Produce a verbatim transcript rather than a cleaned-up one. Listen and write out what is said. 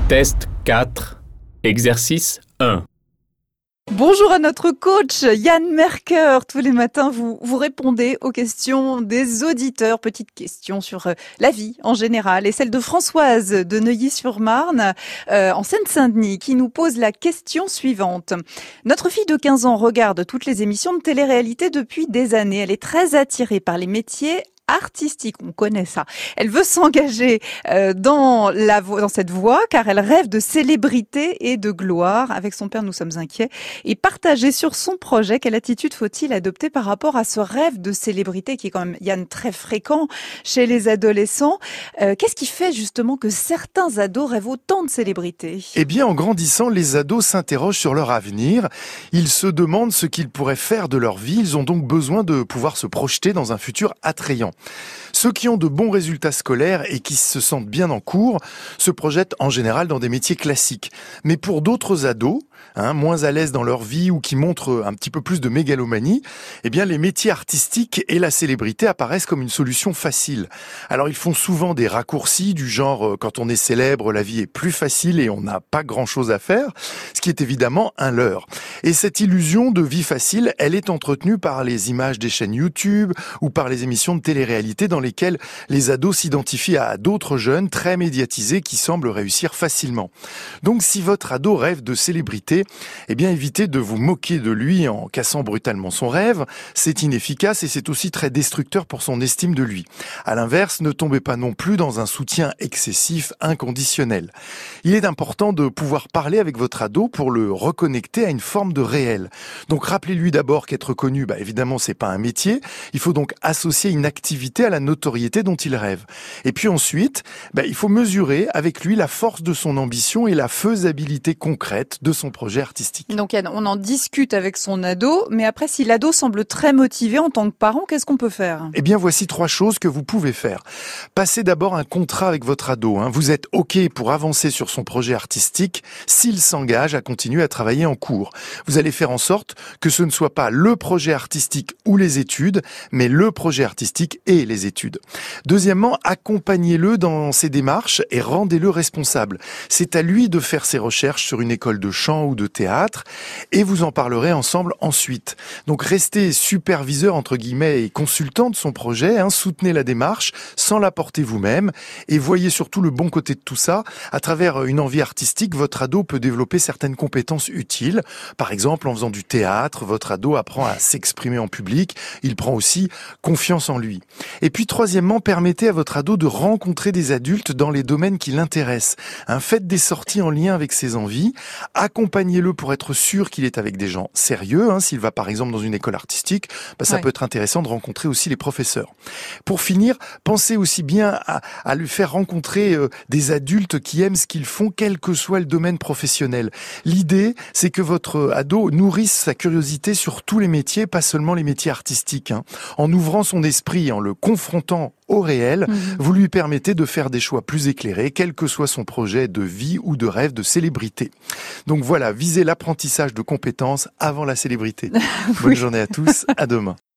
Test quatre, exercice un. Bonjour à notre coach Yann Mercœur. Tous les matins, vous, vous répondez aux questions des auditeurs. Petite question sur euh, la vie en général et celle de Françoise de Neuilly-sur-Marne euh, en Seine-Saint-Denis qui nous pose la question suivante. Notre fille de quinze ans regarde toutes les émissions de télé-réalité depuis des années. Elle est très attirée par les métiers artistique, on connaît ça. Elle veut s'engager euh, dans la vo- dans cette voie car elle rêve de célébrité et de gloire. Avec son père, nous sommes inquiets et partager sur son projet. Quelle attitude faut-il adopter par rapport à ce rêve de célébrité qui est quand même, Yann, très fréquent chez les adolescents. Euh, qu'est-ce qui fait justement que certains ados rêvent autant de célébrité ? Eh bien, en grandissant, les ados s'interrogent sur leur avenir. Ils se demandent ce qu'ils pourraient faire de leur vie. Ils ont donc besoin de pouvoir se projeter dans un futur attrayant. Ceux qui ont de bons résultats scolaires et qui se sentent bien en cours se projettent en général dans des métiers classiques. Mais pour d'autres ados, hein, moins à l'aise dans leur vie ou qui montrent un petit peu plus de mégalomanie, eh bien les métiers artistiques et la célébrité apparaissent comme une solution facile. Alors ils font souvent des raccourcis du genre euh, quand on est célèbre, la vie est plus facile et on n'a pas grand-chose à faire, ce qui est évidemment un leurre. Et cette illusion de vie facile, elle est entretenue par les images des chaînes YouTube ou par les émissions de télé-réalité dans lesquelles les ados s'identifient à d'autres jeunes très médiatisés qui semblent réussir facilement. Donc si votre ado rêve de célébrité, eh bien évitez de vous moquer de lui en cassant brutalement son rêve. C'est inefficace et c'est aussi très destructeur pour son estime de lui. À l'inverse, ne tombez pas non plus dans un soutien excessif, inconditionnel. Il est important de pouvoir parler avec votre ado pour le reconnecter à une forme de réel. Donc rappelez-lui d'abord qu'être connu, bah, évidemment, c'est pas un métier. Il faut donc associer une activité à la notoriété dont il rêve. Et puis ensuite, bah, il faut mesurer avec lui la force de son ambition et la faisabilité concrète de son projet artistique. Donc Yann, on en discute avec son ado, mais après si l'ado semble très motivé en tant que parent, qu'est-ce qu'on peut faire ? Eh bien, voici trois choses que vous pouvez faire. Passez d'abord un contrat avec votre ado. Hein. Vous êtes OK pour avancer sur son projet artistique s'il s'engage à continuer à travailler en cours. Vous allez faire en sorte que ce ne soit pas le projet artistique ou les études, mais le projet artistique et les études. Deuxièmement, accompagnez-le dans ses démarches et rendez-le responsable. C'est à lui de faire ses recherches sur une école de chant ou de théâtre et vous en parlerez ensemble ensuite. Donc restez superviseur entre guillemets et consultant de son projet, hein, soutenez la démarche sans la porter vous-même et voyez surtout le bon côté de tout ça. À travers une envie artistique, votre ado peut développer certaines compétences utiles. Par exemple, en faisant du théâtre, votre ado apprend à s'exprimer en public, il prend aussi confiance en lui. Et puis troisièmement, permettez à votre ado de rencontrer des adultes dans les domaines qui l'intéressent. Hein, faites des sorties en lien avec ses envies, accompagnez-le pour être sûr qu'il est avec des gens sérieux. Hein, s'il va par exemple dans une école artistique, bah, ça ouais. peut être intéressant de rencontrer aussi les professeurs. Pour finir, pensez aussi bien à, à lui faire rencontrer euh, des adultes qui aiment ce qu'ils font, quel que soit le domaine professionnel. L'idée, c'est que votre ado nourrisse sa curiosité sur tous les métiers, pas seulement les métiers artistiques. Hein. En ouvrant son esprit, en le confrontant au réel, mmh. vous lui permettez de faire des choix plus éclairés, quel que soit son projet de vie ou de rêve de célébrité. Donc voilà, visez l'apprentissage de compétences avant la célébrité. oui. Bonne journée à tous, à demain.